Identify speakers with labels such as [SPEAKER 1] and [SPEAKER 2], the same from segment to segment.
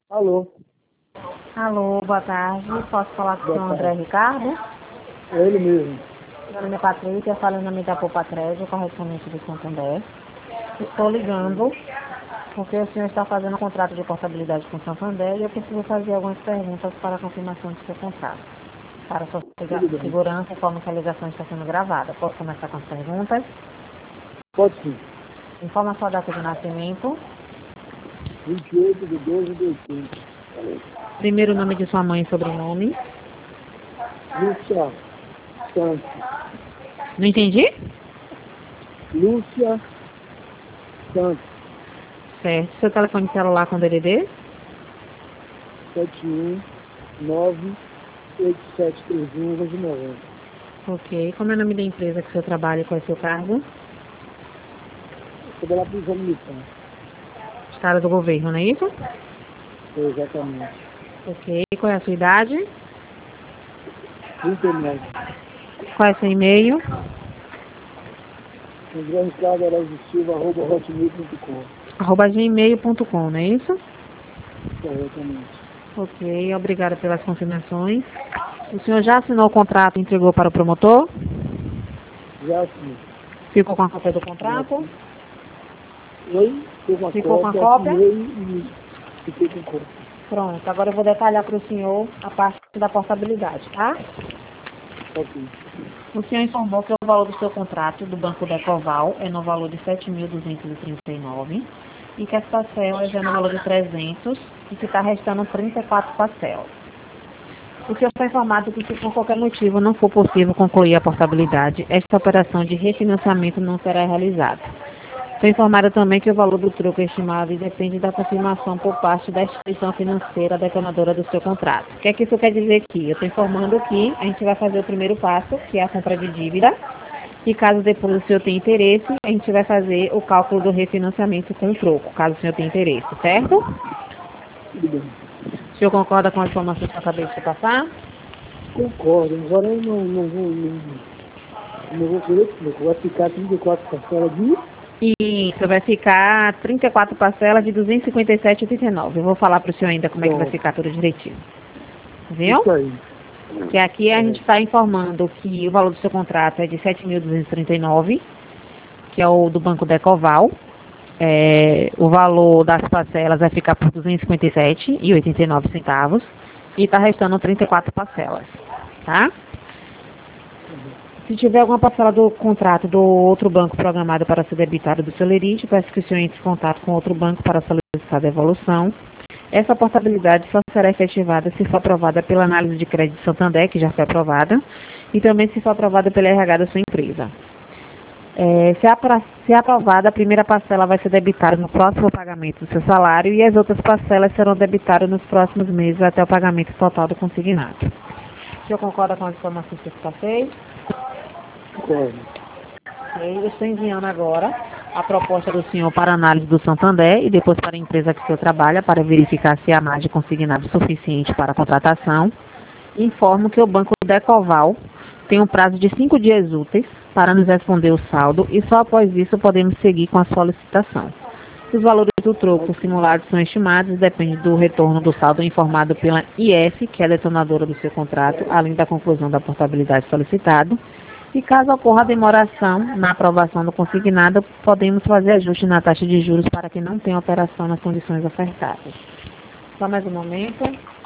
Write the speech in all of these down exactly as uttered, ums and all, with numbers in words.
[SPEAKER 1] Alô,
[SPEAKER 2] Alô, boa tarde. Posso falar com o
[SPEAKER 1] boa
[SPEAKER 2] senhor André
[SPEAKER 1] tarde.
[SPEAKER 2] Ricardo?
[SPEAKER 1] É ele mesmo.
[SPEAKER 2] Meu nome é Patrícia, falo em nome da Popatrédio, correspondente do Santander. Estou ligando porque o senhor está fazendo um contrato de portabilidade com o Santander e eu preciso fazer algumas perguntas para a confirmação do seu contrato. Para sua
[SPEAKER 1] Tudo bem.
[SPEAKER 2] segurança, informe que a ligação está sendo gravada. Posso começar com as perguntas?
[SPEAKER 1] Pode sim.
[SPEAKER 2] Informa a sua data de nascimento,
[SPEAKER 1] vinte e oito de doze de oitenta.
[SPEAKER 2] primeiro nome de sua mãe e sobrenome.
[SPEAKER 1] Lúcia Santos.
[SPEAKER 2] Não entendi?
[SPEAKER 1] Lúcia Santos.
[SPEAKER 2] Certo. Seu telefone celular com D D D?
[SPEAKER 1] sete um nove oito sete três um nove nove.
[SPEAKER 2] Ok. Como é o nome da empresa que o senhor trabalha e qual é o seu cargo?
[SPEAKER 1] Trabalhar para o exame militar.
[SPEAKER 2] Estado do governo, não é isso?
[SPEAKER 1] É, exatamente.
[SPEAKER 2] Ok. Qual é a sua idade?
[SPEAKER 1] trinta e nove.
[SPEAKER 2] Qual é o seu e-mail?
[SPEAKER 1] André Ricardo Araújo Silva, arroba hotmail ponto com.
[SPEAKER 2] arroba gmail ponto com, não é isso?
[SPEAKER 1] Corretamente.
[SPEAKER 2] Ok. Obrigada pelas confirmações. O senhor já assinou o contrato e entregou para o promotor?
[SPEAKER 1] Já sim.
[SPEAKER 2] Ficou com a cópia do contrato?
[SPEAKER 1] Oi? Ficou com a
[SPEAKER 2] Ficou com a
[SPEAKER 1] cópia,
[SPEAKER 2] cópia?
[SPEAKER 1] assinei e fiquei com cópia.
[SPEAKER 2] Pronto. Agora eu vou detalhar para o senhor a parte da portabilidade, tá?
[SPEAKER 1] Ok.
[SPEAKER 2] O senhor informou que o valor do seu contrato do Banco Decoval é no valor de sete mil duzentos e trinta e nove e que as parcelas é no valor de trezentos e que está restando trinta e quatro parcelas. O senhor está informado que se por qualquer motivo não for possível concluir a portabilidade, esta operação de refinanciamento não será realizada. Estou informada também que o valor do troco estimado depende da confirmação por parte da instituição financeira detentora do seu contrato. O que é que isso quer dizer aqui? Eu estou informando que a gente vai fazer o primeiro passo, que é a compra de dívida, e caso depois o senhor tenha interesse, a gente vai fazer o cálculo do refinanciamento com o troco, caso o senhor tenha interesse, certo?
[SPEAKER 1] Tudo bem.
[SPEAKER 2] O senhor concorda com as informações que eu acabei de te passar?
[SPEAKER 1] Concordo. Agora eu não, não vou não, não vou querer troco. Vai ficar trinta e quatro parcelas de
[SPEAKER 2] Isso, vai ficar trinta e quatro parcelas de duzentos e cinquenta e sete reais e oitenta e nove. Eu vou falar para o senhor ainda como é que vai
[SPEAKER 1] pronto.
[SPEAKER 2] ficar tudo direitinho. Viu?
[SPEAKER 1] Isso aí.
[SPEAKER 2] Que aqui a
[SPEAKER 1] É.
[SPEAKER 2] gente está informando que o valor do seu contrato é de sete mil duzentos e trinta e nove, que é o do Banco Decoval. É, o valor das parcelas vai ficar por duzentos e cinquenta e sete reais e oitenta e nove centavos e está restando trinta e quatro parcelas, tá? Se tiver alguma parcela do contrato do outro banco programado para ser debitado do seu lerite, peço que o senhor entre em contato com outro banco para solicitar a devolução. Essa portabilidade só será efetivada se for aprovada pela análise de crédito Santander, que já foi aprovada, e também se for aprovada pela R H da sua empresa. É, se, apra, se aprovada, a primeira parcela vai ser debitada no próximo pagamento do seu salário e as outras parcelas serão debitadas nos próximos meses até o pagamento total do consignado. O senhor concorda com as informações que eu passei?
[SPEAKER 1] Concordo.
[SPEAKER 2] Eu estou enviando agora a proposta do senhor para análise do Santander e depois para a empresa que o senhor trabalha para verificar se há margem de consignado suficiente para a contratação. Informo que o Banco Decoval tem um prazo de cinco dias úteis para nos responder o saldo e só após isso podemos seguir com a solicitação. Os valores do troco simulados são estimados e depende do retorno do saldo informado pela I F, que é a detonadora do seu contrato, além da conclusão da portabilidade solicitada. E caso ocorra demoração na aprovação do consignado, podemos fazer ajuste na taxa de juros para que não tenha operação nas condições ofertadas. Só mais um momento.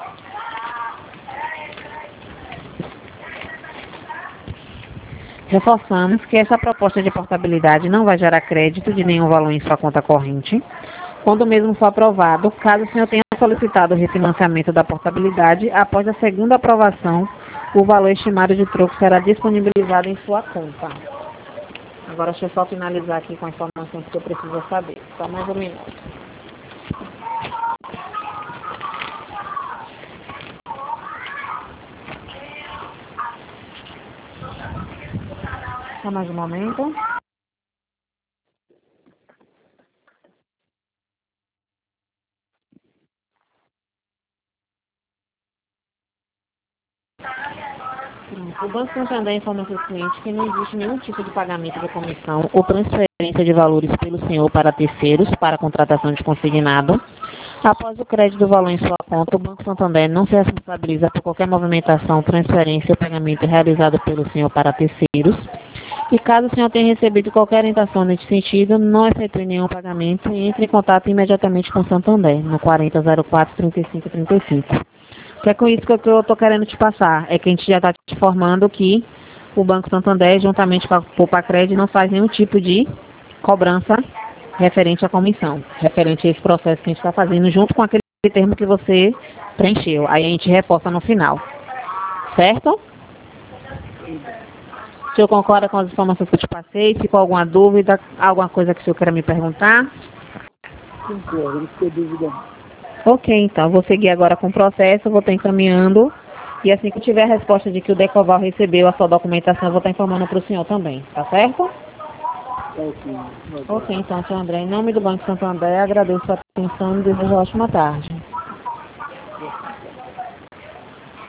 [SPEAKER 2] Reforçamos que essa proposta de portabilidade não vai gerar crédito de nenhum valor em sua conta corrente. Quando o mesmo for aprovado, caso o senhor tenha solicitado o refinanciamento da portabilidade, após a segunda aprovação, o valor estimado de troco será disponibilizado em sua conta. Agora deixa eu só finalizar aqui com as informações que eu preciso saber. Só mais um minuto. Só mais um momento. O Banco Santander informa seus clientes que não existe nenhum tipo de pagamento de comissão ou transferência de valores pelo senhor para terceiros para a contratação de consignado. Após o crédito do valor em sua conta, o Banco Santander não se responsabiliza por qualquer movimentação, transferência ou pagamento realizado pelo senhor para terceiros. E caso o senhor tenha recebido qualquer orientação nesse sentido, não efetue nenhum pagamento e entre em contato imediatamente com o Santander, no quarenta zero quatro, trinta e cinco trinta e cinco. Que é com isso que eu estou querendo te passar, é que a gente já está te informando que o Banco Santander, juntamente com a Poupa-Cred, não faz nenhum tipo de cobrança referente à comissão, referente a esse processo que a gente está fazendo, junto com aquele termo que você preencheu. Aí a gente reporta no final. Certo? O senhor concorda com as informações que eu te passei? Ficou alguma dúvida? Alguma coisa que o senhor queira me perguntar?
[SPEAKER 1] Concordo, não tem dúvida.
[SPEAKER 2] Ok, então, vou seguir agora com o processo, vou estar encaminhando. E assim que eu tiver a resposta de que o Decoval recebeu a sua documentação, eu vou estar informando para o senhor também. Tá certo?
[SPEAKER 1] Ok.
[SPEAKER 2] Ok, então, senhor André, em nome do Banco Santander, agradeço a atenção e desejo uma ótima tarde.